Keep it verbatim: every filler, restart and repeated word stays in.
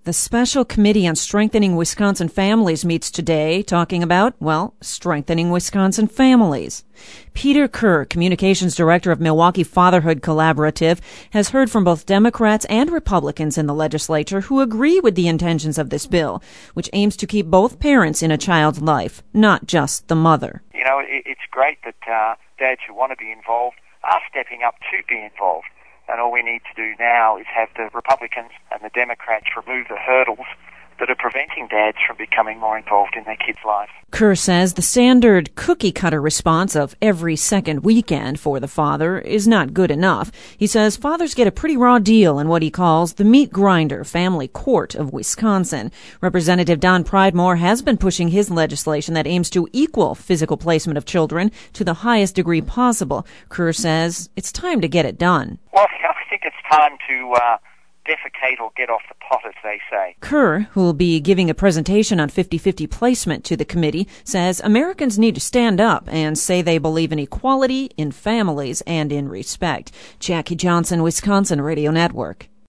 The Special Committee on Strengthening Wisconsin Families meets today talking about, well, strengthening Wisconsin families. Peter Kerr, Communications Director of Milwaukee Fatherhood Collaborative, has heard from both Democrats and Republicans in the legislature who agree with the intentions of this bill, which aims to keep both parents in a child's life, not just the mother. You know, it's great that uh, dads who want to be involved are stepping up to be involved. And all we need to do now is have the Republicans and the Democrats remove the hurdles that are preventing dads from becoming more involved in their kids' lives. Kerr says the standard cookie-cutter response of every second weekend for the father is not good enough. He says fathers get a pretty raw deal in what he calls the meat grinder family court of Wisconsin. Representative Don Pridemore has been pushing his legislation that aims to equal physical placement of children to the highest degree possible. Kerr says it's time to get it done. Well, I think it's time to uh, defecate or get off the pot, as they say. Kerr, who will be giving a presentation on fifty-fifty placement to the committee, says Americans need to stand up and say they believe in equality, in families, and in respect. Jackie Johnson, Wisconsin Radio Network.